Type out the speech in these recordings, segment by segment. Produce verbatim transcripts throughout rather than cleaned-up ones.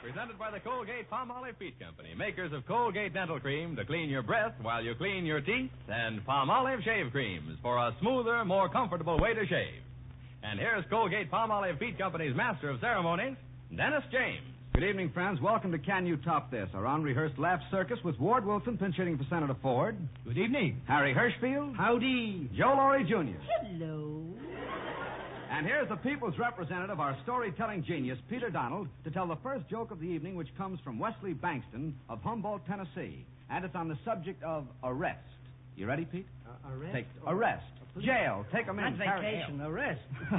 Presented by the Colgate Palmolive Peat Company, makers of Colgate Dental Cream to clean your breath while you clean your teeth, and Palmolive Shave Creams for a smoother, more comfortable way to shave. And here's Colgate Palmolive Peat Company's Master of Ceremonies, Dennis James. Good evening, friends. Welcome to Can You Top This, our unrehearsed laugh circus with Ward Wilson pinch hitting for Senator Ford. Good evening. Harry Hirschfield. Howdy. Joe Laurie Junior Hello. And here's the people's representative, our storytelling genius, Peter Donald, to tell the first joke of the evening, which comes from Wesley Bankston of Humboldt, Tennessee. And it's on the subject of arrest. You ready, Pete? Uh, arrest? Take, arrest. Jail. Take them in. Not vacation, arrest.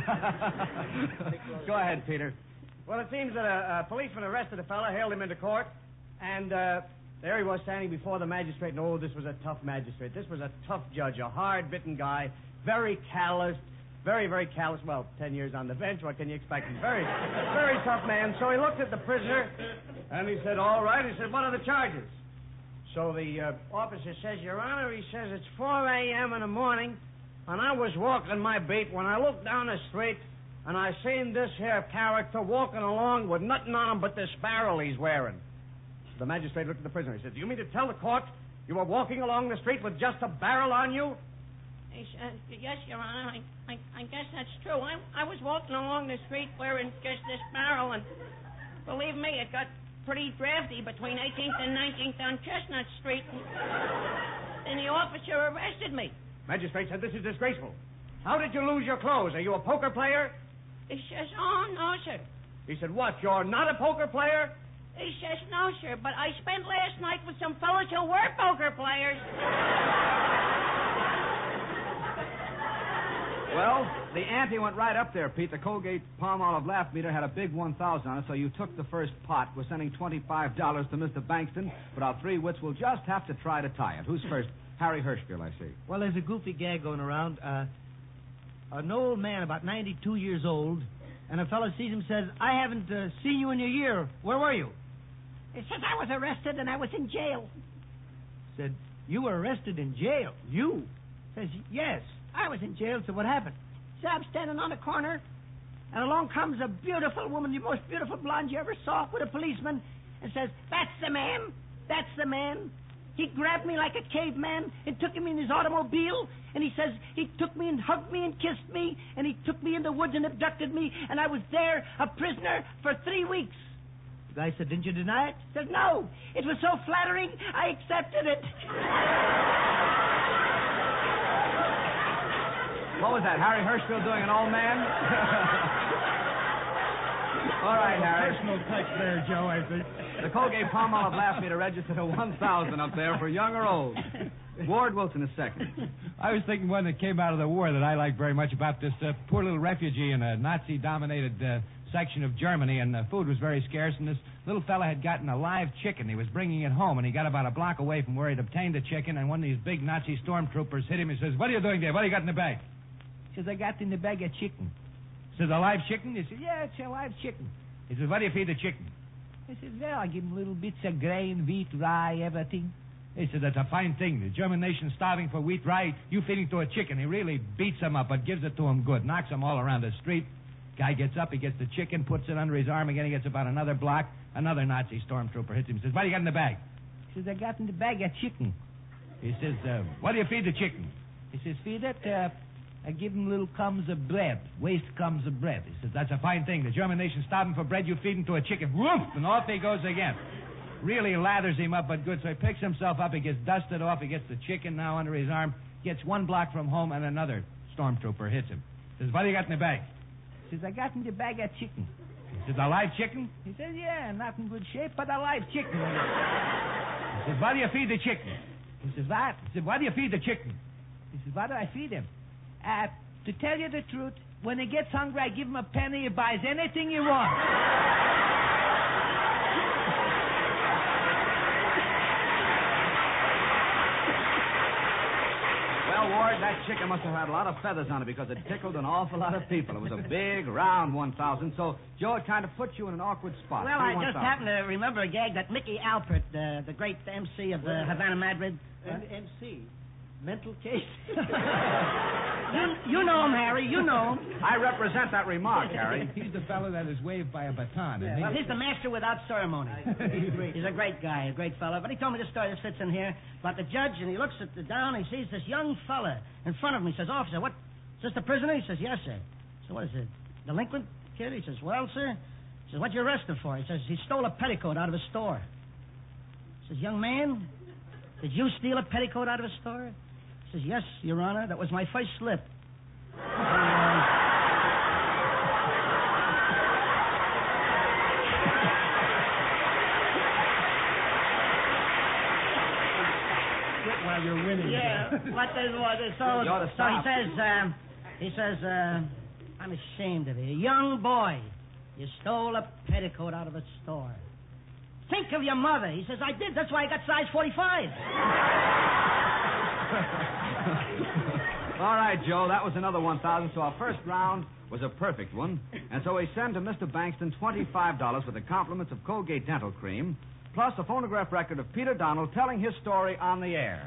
Go ahead, Peter. Well, it seems that a, a policeman arrested a fellow, hailed him into court, and uh, there he was standing before the magistrate. And, oh, this was a tough magistrate. This was a tough judge, a hard-bitten guy, very calloused, very, very callous. Well, ten years on the bench, what can you expect? He's very, very tough man. So he looked at the prisoner, and he said, all right. He said, what are the charges? So the uh, officer says, Your Honor, he says, it's four a.m. in the morning, and I was walking my beat when I looked down the street, and I seen this here character walking along with nothing on him but this barrel he's wearing. The magistrate looked at the prisoner. He said, do you mean to tell the court you were walking along the street with just a barrel on you? He said, yes, Your Honor, I, I, I guess that's true. I, I was walking along the street wearing just this barrel, and believe me, it got pretty drafty between eighteenth and nineteenth on Chestnut Street, and, and the officer arrested me. Magistrate said, this is disgraceful. How did you lose your clothes? Are you a poker player? He says, oh, no, sir. He said, what, you're not a poker player? He says, no, sir, but I spent last night with some fellas who were poker players. Well, the ante went right up there, Pete. The Colgate Palmolive laugh meter had a big one thousand on it, so you took the first pot. We're sending twenty-five dollars to Mister Bankston, but our three wits will just have to try to tie it. Who's first? Harry Hirschfield, I see. Well, there's a goofy gag going around. Uh, an old man, about ninety-two years old, and a fellow sees him and says, I haven't uh, seen you in a year. Where were you? It says I was arrested and I was in jail. Said, you were arrested in jail? You? Says, yes. I was in jail, so what happened? So I'm standing on a corner, and along comes a beautiful woman, the most beautiful blonde you ever saw, with a policeman, and says, that's the man, that's the man. He grabbed me like a caveman and took me in his automobile, and he says he took me and hugged me and kissed me, and he took me in the woods and abducted me, and I was there, a prisoner, for three weeks. The guy said, didn't you deny it? He says, no, it was so flattering, I accepted it. What was that, Harry Hirschfield doing an old man? All right, Harry. Personal touch there, Joe, I think. The Colgate Palmolive laugh meter registered a one thousand up there for young or old. Ward Wilson is second. I was thinking one that came out of the war that I like very much about this uh, poor little refugee in a Nazi-dominated uh, section of Germany, and the food was very scarce, and this little fella had gotten a live chicken. He was bringing it home, and he got about a block away from where he'd obtained the chicken, and one of these big Nazi stormtroopers hit him and says, what are you doing there? What do you got in the bag? He says, I got in the bag a chicken. He says, a live chicken? He says, yeah, it's a live chicken. He says, what do you feed the chicken? He says, well, I give him little bits of grain, wheat, rye, everything. He said, that's a fine thing. The German nation's starving for wheat, rye. You feeding to a chicken. He really beats him up, but gives it to him good. Knocks him all around the street. Guy gets up, he gets the chicken, puts it under his arm again. He gets about another block. Another Nazi stormtrooper hits him. Says, what do you got in the bag? He says, I got in the bag a chicken. He says, uh, what do you feed the chicken? He says, feed it, uh, I give him little crumbs of bread, waste crumbs of bread. He says, that's a fine thing. The German nation's starving for bread. You feed him to a chicken. Woof! And off he goes again. Really lathers him up, but good. So he picks himself up. He gets dusted off. He gets the chicken now under his arm. Gets one block from home, and another stormtrooper hits him. Says, what do you got in the bag? He says, I got in the bag a chicken. He says, a live chicken? He says, yeah, not in good shape, but a live chicken. He says, what do you feed the chicken? He says, what? He said, what do you feed the chicken? He says, what do I feed him? Uh, to tell you the truth, when he gets hungry, I give him a penny. He buys anything he wants. Well, Ward, that chicken must have had a lot of feathers on it because it tickled an awful lot of people. It was a big, round one thousand. So, Joe, it kind of put you in an awkward spot. Well, I just happened to remember a gag that Mickey Alpert, uh, the great M C of uh, Havana Madrid. Uh, M C? Mental case? you, you know him, Harry. You know him. I represent that remark, Harry. He's the fellow that is waved by a baton, isn't he? Well, he's the master without ceremony. He's a great guy, a great fellow. But he told me this story that sits in here about the judge, and he looks at the down, and he sees this young fella in front of him. He says, "Officer, what? Is this the prisoner?" He says, "Yes, sir." So what is it? Delinquent kid? He says, "Well, sir." He says, "What you arrested for?" He says, "He stole a petticoat out of a store." He says, "Young man, did you steal a petticoat out of a store?" He says, "Yes, Your Honor. That was my first slip." While you're winning. Yeah, but there's what so, You ought to so he stop. says, um, he says, uh, "I'm ashamed of you. Young boy, you stole a petticoat out of a store. Think of your mother." He says, "I did. That's why I got size forty-five. All right, Joe, that was another one thousand, so our first round was a perfect one. And so we send to Mister Bankston twenty-five dollars with the compliments of Colgate Dental Cream, plus a phonograph record of Peter Donald telling his story on the air.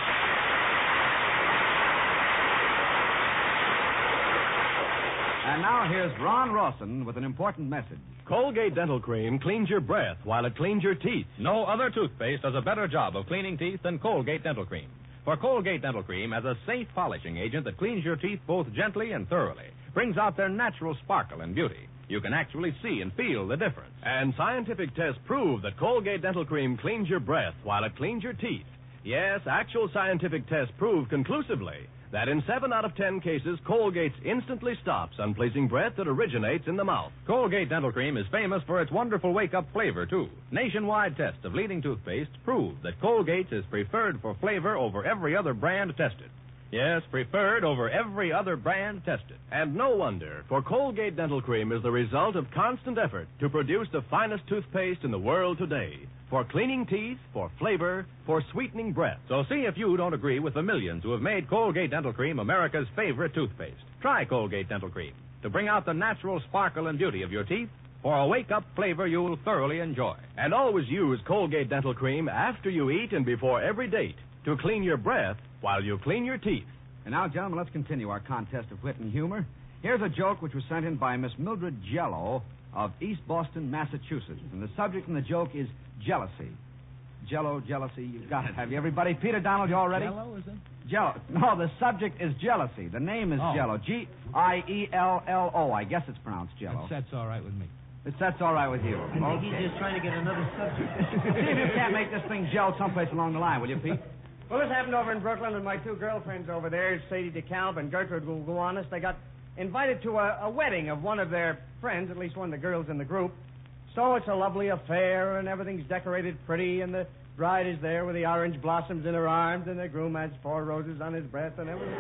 And now here's Ron Rawson with an important message. Colgate Dental Cream cleans your breath while it cleans your teeth. No other toothpaste does a better job of cleaning teeth than Colgate Dental Cream. For Colgate Dental Cream has a safe polishing agent that cleans your teeth both gently and thoroughly, brings out their natural sparkle and beauty. You can actually see and feel the difference. And scientific tests prove that Colgate Dental Cream cleans your breath while it cleans your teeth. Yes, actual scientific tests prove conclusively that in seven out of ten cases, Colgate instantly stops unpleasing breath that originates in the mouth. Colgate Dental Cream is famous for its wonderful wake-up flavor, too. Nationwide tests of leading toothpaste prove that Colgate's is preferred for flavor over every other brand tested. Yes, preferred over every other brand tested. And no wonder, for Colgate Dental Cream is the result of constant effort to produce the finest toothpaste in the world today. For cleaning teeth, for flavor, for sweetening breath. So see if you don't agree with the millions who have made Colgate Dental Cream America's favorite toothpaste. Try Colgate Dental Cream to bring out the natural sparkle and beauty of your teeth for a wake-up flavor you'll thoroughly enjoy. And always use Colgate Dental Cream after you eat and before every date to clean your breath while you clean your teeth. And now, gentlemen, let's continue our contest of wit and humor. Here's a joke which was sent in by Miss Mildred Jello of East Boston, Massachusetts. And the subject in the joke is jealousy. Jello, jealousy, you've got it, have you, everybody? Peter Donald, you all ready? Jello, is it? Jello. No, the subject is jealousy. The name is Oh. Jello. G I E L L O. I guess it's pronounced Jello. That's, that's all right with me. It's, that's all right with you. I think Okay. he's just trying to get another subject. See if you can't make this thing gel someplace along the line, will you, Pete? Well, this happened over in Brooklyn, and my two girlfriends over there, Sadie DeKalb and Gertrude Gouanis, they got invited to a, a wedding of one of their friends, at least one of the girls in the group. So it's a lovely affair, and everything's decorated pretty, and the bride is there with the orange blossoms in her arms, and the groom has four roses on his breast, and everything.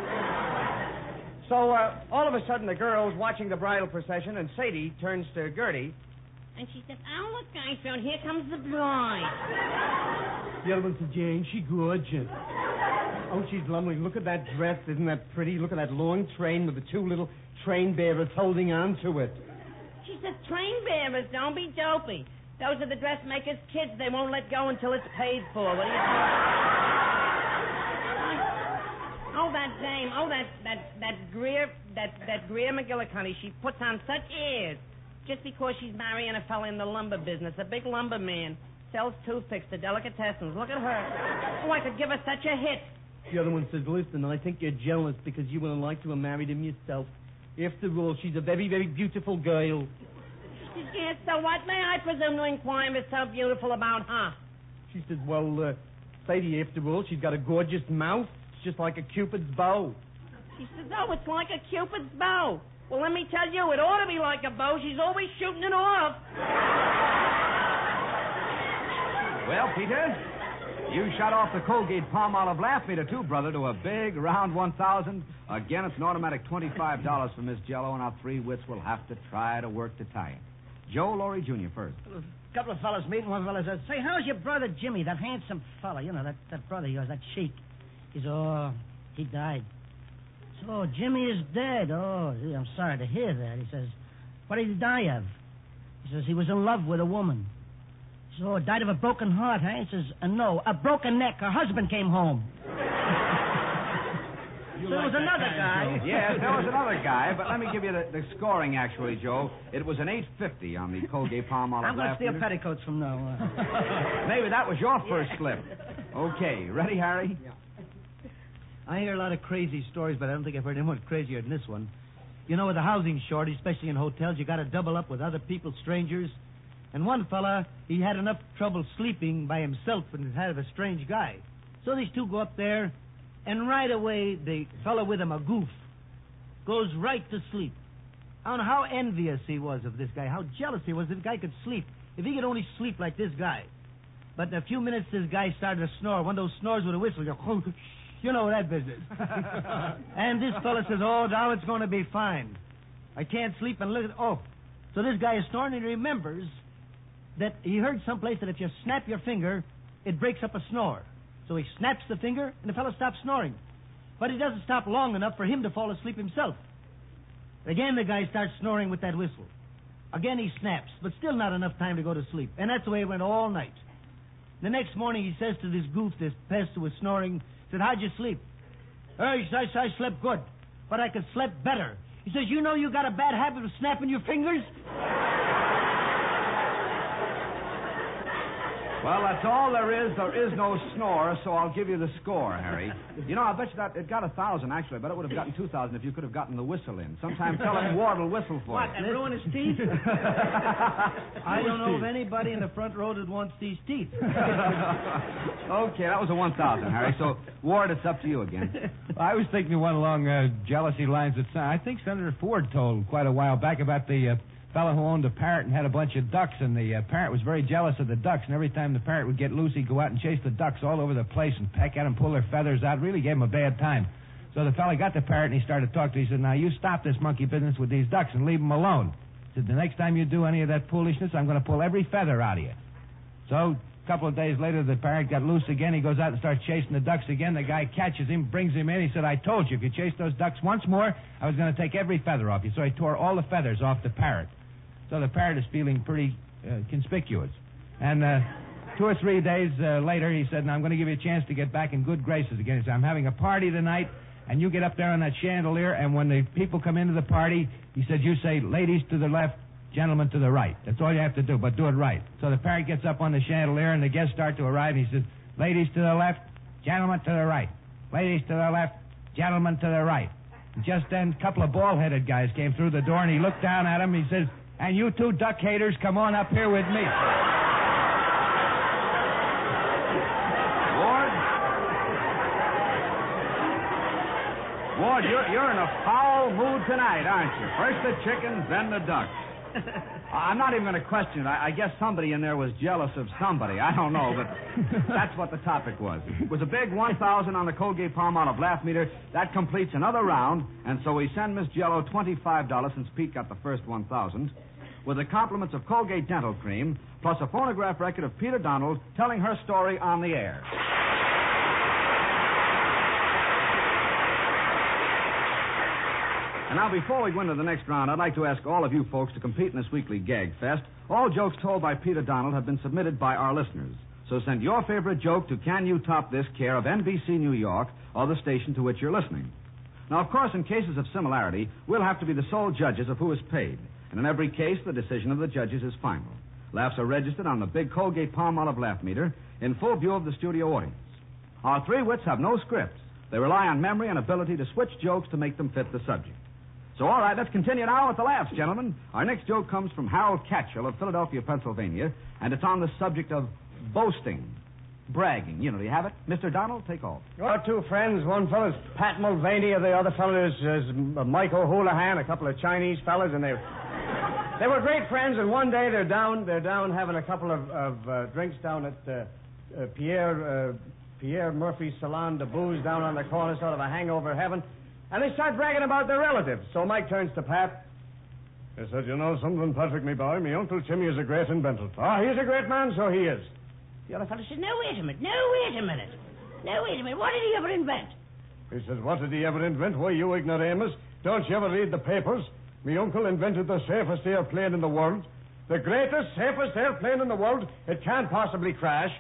So uh, all of a sudden, the girl's watching the bridal procession, and Sadie turns to Gertie. And she said, "Oh, look, guys, Phil, here comes the bride." The other one said, "Jane, she gorgeous. Oh, she's lovely. Look at that dress. Isn't that pretty? Look at that long train with the two little train bearers holding on to it." She said, "Train bearers, don't be dopey. Those are the dressmakers' kids. They won't let go until it's paid for. What do you think?" Oh, that dame. Oh, that that that Greer that that Greer McGillicuddy. She puts on such airs just because she's marrying a fella in the lumber business, a big lumber man, sells toothpicks to delicatessens. Look at her. Oh, I could give her such a hit." The other one says, "Listen, I think you're jealous because you wouldn't like to have married him yourself. After all, she's a very, very beautiful girl." She said, "Yes, so what? May I presume to inquire what's so beautiful about her?" She said, "Well, uh, Sadie, after all, she's got a gorgeous mouth. It's just like a Cupid's bow." She says, "Oh, it's like a Cupid's bow." Well, let me tell you, it ought to be like a bow. She's always shooting it off. Well, Peter, you shot off the Colgate Palm Olive Laugh Meter, too, brother, to a big round one thousand. Again, it's an automatic twenty-five dollars for Miss Jello, and our three wits will have to try to work to tie it. Joe Laurie Junior first. A couple of fellas meeting. One fella says, "Say, how's your brother Jimmy, that handsome fella? You know, that, that brother of yours, that sheik." He says, "Oh, he died." "So, Jimmy is dead. Oh, gee, I'm sorry to hear that." He says, "What did he die of?" He says, "He was in love with a woman." "So, died of a broken heart, huh?" He says, uh, "No, a broken neck. Her husband came home." So there was another guy. Yes, there was another guy, but let me give you the, the scoring, actually, Joe. It was an eight fifty on the Colgate Palmolive. I'm going to steal meter. petticoats from now on. Maybe that was your first slip. Okay, ready, Harry? Yeah. I hear a lot of crazy stories, but I don't think I've heard anyone crazier than this one. You know, with the housing shortage, especially in hotels, you got to double up with other people, strangers. And one fella, he had enough trouble sleeping by himself and had a strange guy. So these two go up there, and right away, the fella with him, a goof, goes right to sleep. I don't know how envious he was of this guy, how jealous he was that the guy could sleep. If he could only sleep like this guy. But in a few minutes, this guy started to snore. One of those snores with a whistle. You know that business. And this fella says, oh, now it's going to be fine. I can't sleep and look at... Oh. So this guy is snoring and he remembers that he heard someplace that if you snap your finger, it breaks up a snore. So he snaps the finger and the fellow stops snoring. But he doesn't stop long enough for him to fall asleep himself. Again, the guy starts snoring with that whistle. Again, he snaps, but still not enough time to go to sleep. And that's the way it went all night. The next morning, he says to this goof, this pest who was snoring, said, how'd you sleep? Oh, I, I slept good, but I could sleep better. He says, you know you got a bad habit of snapping your fingers? Well, that's all there is. There is no snore, so I'll give you the score, Harry. You know, I bet you that it got a thousand, actually. I bet it would have gotten two thousand if you could have gotten the whistle in. Sometime tell him Ward will whistle for what, you. and ruin his teeth? I don't know of anybody in the front row that wants these teeth. Okay, that was a one thousand, Harry. So, Ward, it's up to you again. I was thinking one along uh, jealousy lines that I think Senator Ford told quite a while back about the... Uh, fellow who owned a parrot and had a bunch of ducks, and the uh, parrot was very jealous of the ducks, and every time the parrot would get loose, he'd go out and chase the ducks all over the place and peck at them, pull their feathers out, really gave him a bad time. So the fellow got the parrot, and he started to talk to him. He said, now, you stop this monkey business with these ducks and leave them alone. He said, the next time you do any of that foolishness, I'm going to pull every feather out of you. So a couple of days later, the parrot got loose again. He goes out and starts chasing the ducks again. The guy catches him, brings him in. He said, I told you, if you chase those ducks once more, I was going to take every feather off you. So he tore all the feathers off the parrot. So the parrot is feeling pretty uh, conspicuous. And uh, two or three days uh, later, he said, now I'm going to give you a chance to get back in good graces again. He said, I'm having a party tonight, and you get up there on that chandelier, and when the people come into the party, he said, you say, ladies to the left, gentlemen to the right. That's all you have to do, but do it right. So the parrot gets up on the chandelier, and the guests start to arrive, and he says, ladies to the left, gentlemen to the right. Ladies to the left, gentlemen to the right. And just then, a couple of bald-headed guys came through the door, and he looked down at him, he says, and you two duck haters, come on up here with me. Ward? Ward, you're, you're in a foul mood tonight, aren't you? First the chickens, then the ducks. I'm not even going to question it. I, I guess somebody in there was jealous of somebody. I don't know, but that's what the topic was. It was a big one thousand on the Colgate Palmolive laugh meter. That completes another round, and so we send Miss Jello twenty-five dollars since Pete got the first one thousand, with the compliments of Colgate Dental Cream, plus a phonograph record of Peter Donald telling her story on the air. And now, before we go into the next round, I'd like to ask all of you folks to compete in this weekly Gag Fest. All jokes told by Peter Donald have been submitted by our listeners. So send your favorite joke to Can You Top This, care of N B C New York, or the station to which you're listening. Now, of course, in cases of similarity, we'll have to be the sole judges of who is paid. And in every case, the decision of the judges is final. Laughs are registered on the big Colgate Palmolive laugh meter in full view of the studio audience. Our three wits have no scripts. They rely on memory and ability to switch jokes to make them fit the subject. So, all right, let's continue now with the laughs, gentlemen. Our next joke comes from Harold Catchell of Philadelphia, Pennsylvania, and it's on the subject of boasting, bragging. You know, do you have it? Mister Donald, take off. Our two friends, one fellow's Pat Mulvaney, the other fellow is, is Mike O'Houlihan, a couple of Chinese fellas, and they they were great friends. And one day they're down they're down having a couple of, of uh, drinks down at uh, uh, Pierre uh, Pierre Murphy's Salon de Booze down on the corner, sort of a hangover heaven. And they start bragging about their relatives. So Mike turns to Pat. He said, you know something, Patrick, me boy? Me Uncle Timmy is a great inventor. Ah, he's a great man, so he is. The other fellow said, no, wait a minute. No, wait a minute. No, wait a minute. What did he ever invent? He says, what did he ever invent? Why, you ignoramus. Don't you ever read the papers? Me uncle invented the safest airplane in the world. The greatest, safest airplane in the world. It can't possibly crash.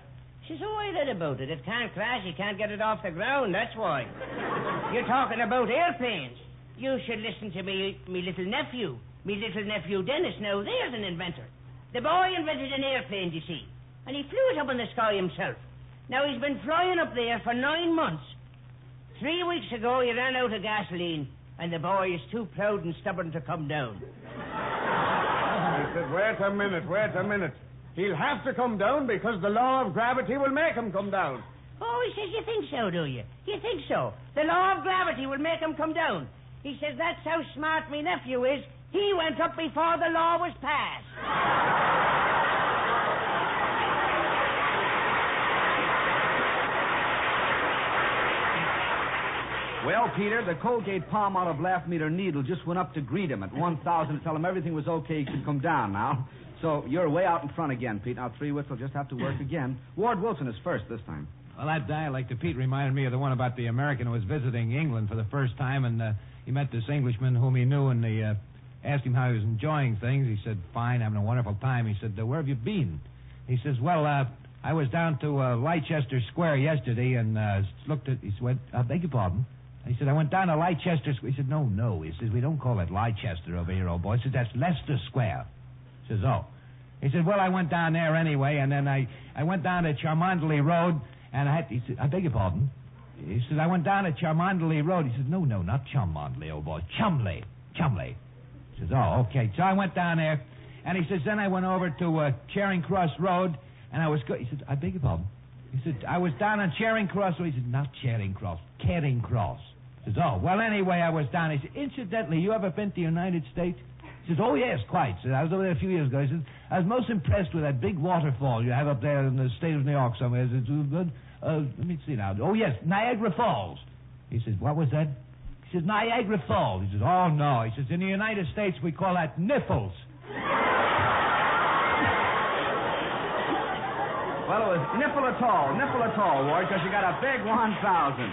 She says, why that about it? It can't crash. You can't get it off the ground. That's why. You're talking about airplanes. You should listen to me, me little nephew. Me little nephew Dennis. Now, there's an inventor. The boy invented an airplane, you see. And he flew it up in the sky himself. Now, he's been flying up there for nine months. Three weeks ago, he ran out of gasoline, and the boy is too proud and stubborn to come down. He said, wait a minute, wait a minute. He'll have to come down because the law of gravity will make him come down. Oh, he says, you think so, do you? You think so? The law of gravity will make him come down. He says, that's how smart me nephew is. He went up before the law was passed. Well, Peter, the Colgate palm out of laugh meter needle just went up to greet him at one thousand to tell him everything was okay. He could come down now. So you're way out in front again, Pete. Now, three wits will just have to work again. Ward Wilson is first this time. Well, that dialect of Pete reminded me of the one about the American who was visiting England for the first time, and uh, he met this Englishman whom he knew, and he uh, asked him how he was enjoying things. He said, fine, having a wonderful time. He said, uh, where have you been? He says, well, uh, I was down to uh, Leicester Square yesterday and uh, looked at... He said, I beg your pardon? He said, I went down to Leicester Square. He said, no, no. He says, we don't call it Leicester over here, old boy. He said, that's Leicester Square. He says, oh. He said, well, I went down there anyway, and then I, I went down to Charmanderley Road, and I had to, he said, I beg your pardon? He said, I went down to Charmanderley Road. He said, no, no, not Charmanderley, old boy. Chumley. Chumley. He says, oh, okay. So I went down there, and he says, then I went over to uh, Charing Cross Road, and I was go- He said, I beg your pardon? He said, I was down on Charing Cross Road. He said, not Charing Cross, Caring Cross. He says, oh, well, anyway, I was down. He said, incidentally, you ever been to the United States? He says, oh, yes, quite. He said, I was over there a few years ago. He said, I was most impressed with that big waterfall you have up there in the state of New York somewhere. Is it too good? Uh, let me see now. Oh, yes, Niagara Falls. He says, what was that? He says, Niagara Falls. He says, oh, no. He says, in the United States, we call that nipples. Well, it was nipple at all, nipple at all, Ward, because you got a big one thousand.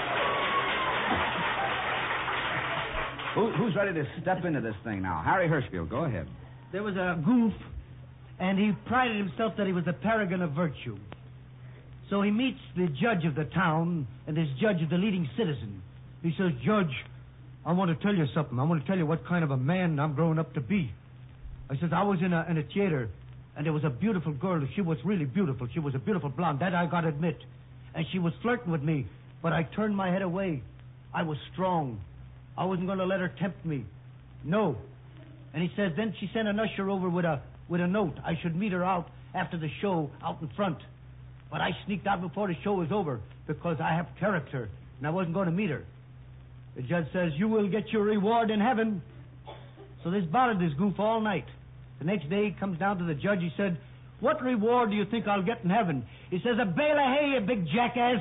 Who, who's ready to step into this thing now? Harry Hirschfield, go ahead. There was a goof, and he prided himself that he was a paragon of virtue. So he meets the judge of the town, and this judge is the leading citizen. He says, Judge, I want to tell you something. I want to tell you what kind of a man I'm growing up to be. I says, I was in a, in a theater, and there was a beautiful girl. She was really beautiful. She was a beautiful blonde. That I got to admit. And she was flirting with me, but I turned my head away. I was strong. I wasn't going to let her tempt me. No. And he says, then she sent an usher over with a with a note. I should meet her out after the show out in front. But I sneaked out before the show was over because I have character, and I wasn't going to meet her. The judge says, you will get your reward in heaven. So this bothered this goof all night. The next day he comes down to the judge. He said, what reward do you think I'll get in heaven? He says, a bale of hay, you big jackass.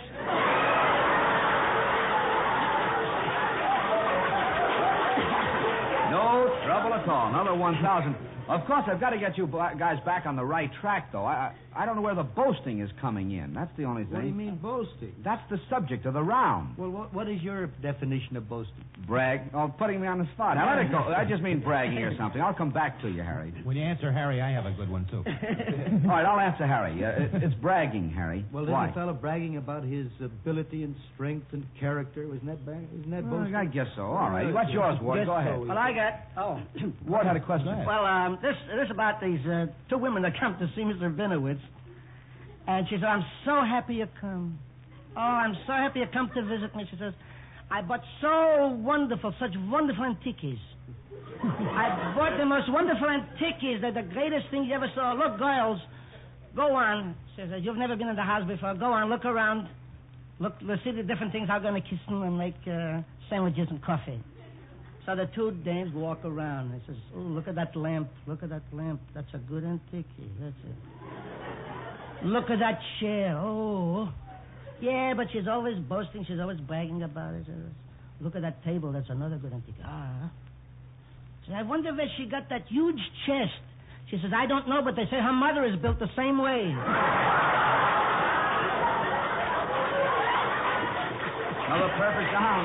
No trouble at all. Another one thousand. Of course, I've got to get you guys back on the right track, though. I, I I don't know where the boasting is coming in. That's the only thing. What do you mean boasting? That's the subject of the round. Well, what, what is your definition of boasting? Brag. Oh, putting me on the spot. Now, let it go. I just mean bragging or something. I'll come back to you, Harry. When you answer Harry, I have a good one, too. All right, I'll answer Harry. Uh, it, it's bragging, Harry. Well, there's Why? a fellow bragging about his ability and strength and character. Isn't that, bad? Isn't that Well, boasting? I guess so. All right. What's yours, Ward? Guess Go ahead. so. Well, I got. Oh. Ward had a question. Well, um, this this about these uh, two women that come to see Mister Vinowitz. And she said, I'm so happy you come. Oh, I'm so happy you come to visit me. She says, I bought so wonderful, such wonderful antiques. I bought the most wonderful antiques. They're the greatest things you ever saw. Look, girls, go on. She says, you've never been in the house before. Go on, look around. Look, let's see the different things. I'm going to kiss them and make uh, sandwiches and coffee. So the two dames walk around. He says, oh, look at that lamp. Look at that lamp. That's a good antique. That's it. Look at that chair. Oh. Yeah, but she's always boasting. She's always bragging about it. Look at that table. That's another good antique. Ah. So I wonder where she got that huge chest. She says, I don't know, but they say her mother is built the same way. Another perfect down.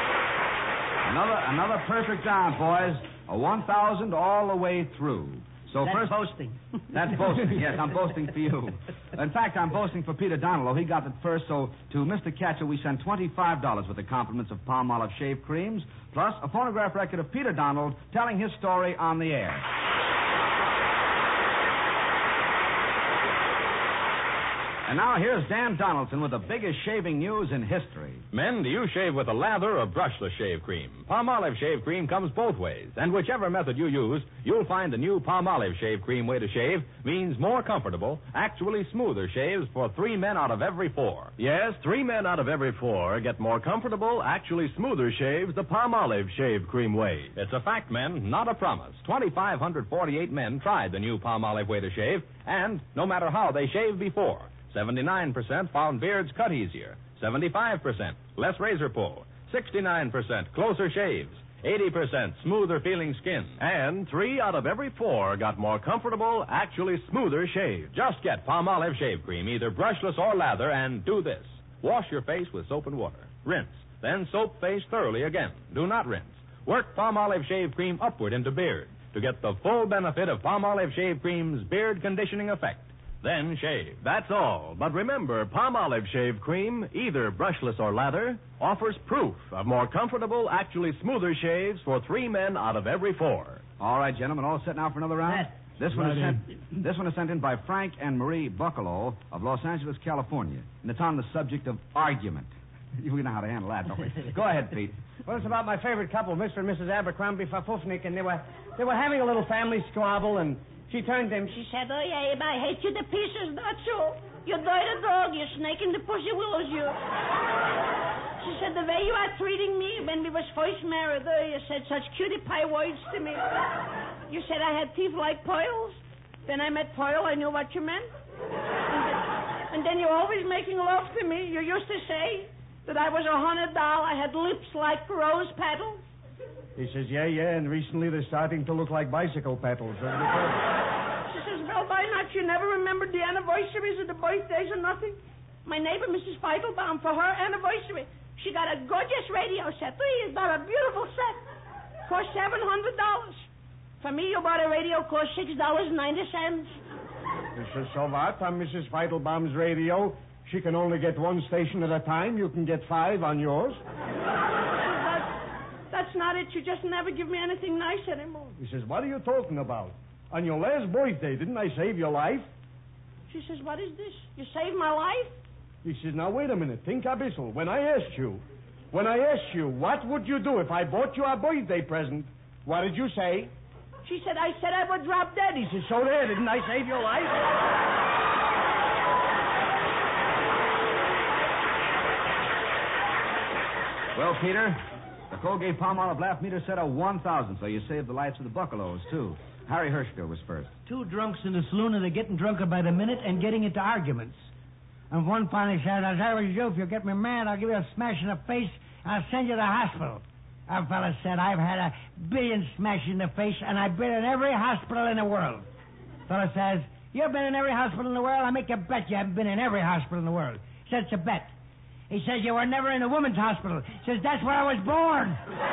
Another, another perfect down, boys. A one thousand all the way through. So That's first, boasting. That's boasting. Yes, I'm boasting for you. In fact, I'm boasting for Peter Donald. He got it first, so to Mister Catcher, we send twenty-five dollars with the compliments of Palmolive shave creams, plus a phonograph record of Peter Donald telling his story on the air. And now here's Dan Donaldson with the biggest shaving news in history. Men, do you shave with a lather or brushless shave cream? Palmolive shave cream comes both ways, and whichever method you use, you'll find the new Palmolive shave cream way to shave means more comfortable, actually smoother shaves for three men out of every four. Yes, three men out of every four get more comfortable, actually smoother shaves the Palmolive shave cream way. It's a fact, men, not a promise. two thousand five hundred forty-eight men tried the new Palmolive way to shave, and no matter how they shaved before, seventy-nine percent found beards cut easier, seventy-five percent less razor pull, sixty-nine percent closer shaves, eighty percent smoother feeling skin. And three out of every four got more comfortable, actually smoother shaves. Just get Palmolive shave cream, either brushless or lather, and do this. Wash your face with soap and water. Rinse. Then soap face thoroughly again. Do not rinse. Work Palmolive shave cream upward into beard to get the full benefit of Palmolive shave cream's beard conditioning effect. Then shave. That's all. But remember, Palmolive shave cream, either brushless or lather, offers proof of more comfortable, actually smoother shaves for three men out of every four. All right, gentlemen, all set now for another round? This one, Right is sent, this one is sent in by Frank and Marie Buccalo of Los Angeles, California. And it's on the subject of argument. We know how to handle that, don't we? Go ahead, Pete. Well, it's about my favorite couple, Mister and Missus Abercrombie Fafufnik, and they were they were having a little family squabble, and she turned to him. She She said, oh, yeah, I hate you to pieces, that's all. You dirty dog, you snake in the pussy willows, you. She said, the way you are treating me when we was first married, oh, you said such cutie pie words to me. You said I had teeth like pearls. Then I met Pearl, I knew what you meant. And then, and then you're always making love to me. You used to say that I was a haunted doll. I had lips like rose petals. He says, yeah, yeah, and recently they're starting to look like bicycle petals. She says, well, why not? You never remembered the anniversaries or the birthdays or nothing? My neighbor, Missus Feitelbaum, for her anniversary, she got a gorgeous radio set. It's got a beautiful set. Cost seven hundred dollars. For me, you bought a radio, cost six dollars and ninety cents. He says, so what? On Missus Feitelbaum's radio, she can only get one station at a time. You can get five on yours. That's not it. You just never give me anything nice anymore. He says, what are you talking about? On your last birthday, didn't I save your life? She says, what is this? You saved my life? He says, now, wait a minute. Think abyssal. When I asked you, when I asked you, what would you do if I bought you a birthday present, what did you say? She said, I said I would drop dead. He says, so there, didn't I save your life? Well, Peter, the Colgate Palmolive laugh meter said a one thousand, so you saved the lives of the Buccalos, too. Harry Hirschfield was first. Two drunks in the saloon, and they're getting drunker by the minute and getting into arguments. And one finally said, as I was you, if you get me mad, I'll give you a smash in the face, and I'll send you to the hospital. That fella said, I've had a billion smashes in the face, and I've been in every hospital in the world. Fella says, you've been in every hospital in the world? I make you bet you haven't been in every hospital in the world. He said, it's a bet. He says, you were never in a woman's hospital. He says, that's where I was born.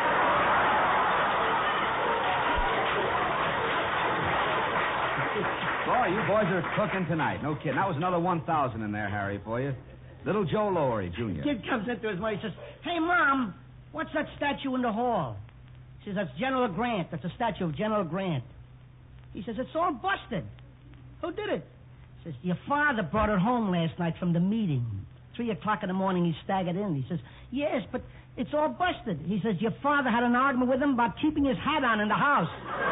Boy, you boys are cooking tonight. No kidding. That was another one thousand in there, Harry, for you. Little Joe Lowery, Junior Kid comes into his mother. He says, hey, Mom, what's that statue in the hall? She says, that's General Grant. That's a statue of General Grant. He says, it's all busted. Who did it? He says, your father brought it home last night from the meeting. Three o'clock in the morning, he staggered in. He says, yes, but it's all busted. He says, your father had an argument with him about keeping his hat on in the house.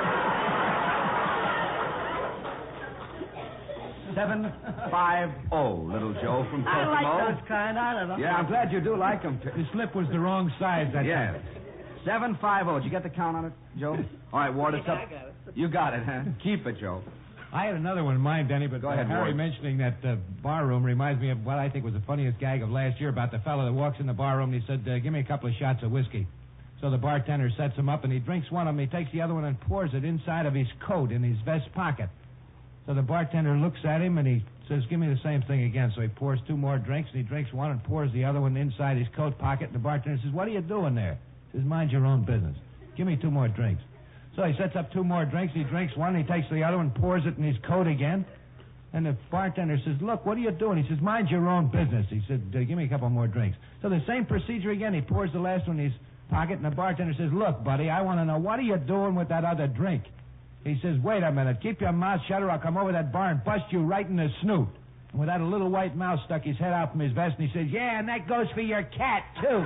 Seven five oh, little Joe from I Kokomo. like those kind. I don't know. Yeah, I'm glad you do like them. The slip was the wrong size that Yeah. time. Seven five oh. Did you get the count on it, Joe? All right, Ward, it's up. I got it. You got it, huh? Keep it, Joe. I had another one in mind, Denny, but Go uh, ahead, Harry Ward. mentioning that uh, bar room reminds me of what I think was the funniest gag of last year about the fellow that walks in the bar room and he said, uh, give me a couple of shots of whiskey. So the bartender sets him up and he drinks one of them. He takes the other one and pours it inside of his coat in his vest pocket. So the bartender looks at him and he says, give me the same thing again. So he pours two more drinks and he drinks one and pours the other one inside his coat pocket. And the bartender says, what are you doing there? He says, mind your own business. Give me two more drinks. So he sets up two more drinks. He drinks one, he takes the other one, pours it in his coat again. And the bartender says, look, what are you doing? He says, mind your own business. He said, uh, give me a couple more drinks. So the same procedure again. He pours the last one in his pocket, and the bartender says, look, buddy, I want to know, what are you doing with that other drink? He says, wait a minute. Keep your mouth shut or I'll come over to that bar and bust you right in the snoot. And with that, a little white mouse stuck his head out from his vest, and he says, yeah, and that goes for your cat, too.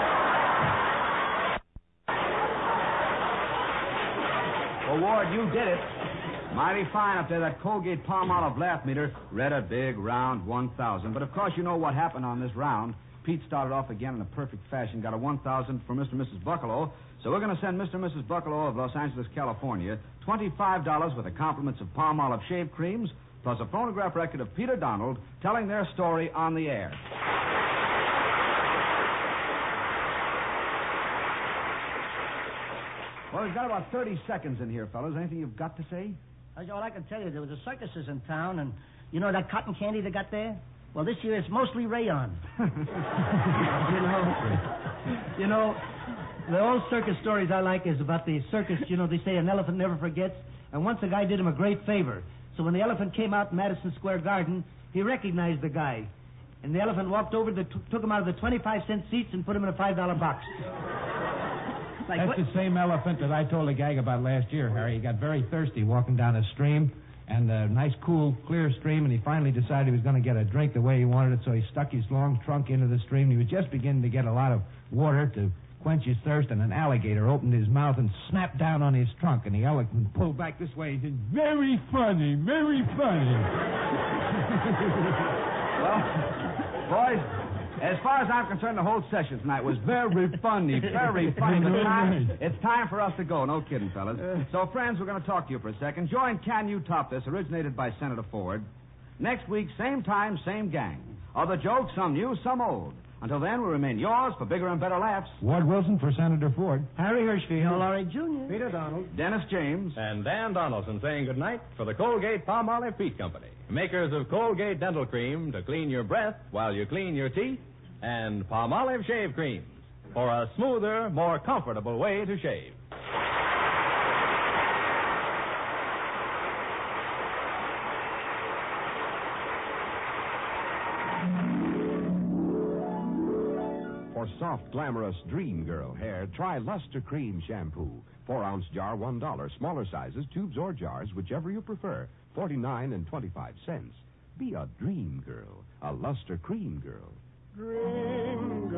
Well, Ward, you did it. Mighty fine up there. That Colgate Palmolive laugh meter read a big round one thousand. But, of course, you know what happened on this round. Pete started off again in a perfect fashion, got a one thousand for Mister and Missus Buckalow. So we're going to send Mister and Missus Buckalow of Los Angeles, California, twenty-five dollars with the compliments of Palmolive shave creams, plus a phonograph record of Peter Donald telling their story on the air. Well, we've got about thirty seconds in here, fellas. Anything you've got to say? All I can tell you, there was a circuses in town, and you know that cotton candy they got there? Well, this year it's mostly rayon. you know, you know, the old circus stories I like is about the circus. You know, they say an elephant never forgets. And once a guy did him a great favor. So when the elephant came out in Madison Square Garden, he recognized the guy. And the elephant walked over, the t- took him out of the twenty-five cent seats and put him in a five dollar box. Like That's what? the same elephant that I told a gag about last year, Harry. He got very thirsty walking down a stream, and a nice, cool, clear stream, and he finally decided he was going to get a drink the way he wanted it, so he stuck his long trunk into the stream. He was just beginning to get a lot of water to quench his thirst, and an alligator opened his mouth and snapped down on his trunk, and the elephant pulled back this way. He said, very funny, very funny. Well, boys, as far as I'm concerned, the whole session tonight was very funny, very funny. But time, it's time for us to go. No kidding, fellas. So, friends, we're going to talk to you for a second. Join Can You Top This, originated by Senator Ford. Next week, same time, same gang. Other jokes, some new, some old. Until then, we remain yours for bigger and better laughs. Ward Wilson for Senator Ford. Harry Hirschfield. Laurie Junior Peter Donald. Dennis James. And Dan Donaldson saying goodnight for the Colgate Palmolive Peach Company, makers of Colgate Dental Cream to clean your breath while you clean your teeth, and Palmolive Shave Creams for a smoother, more comfortable way to shave. For soft, glamorous Dream Girl hair, try Luster Cream Shampoo. Four-ounce jar, one dollar. Smaller sizes, tubes or jars, whichever you prefer. Forty-nine and twenty-five cents. Be a Dream Girl, a Luster Cream Girl. Dream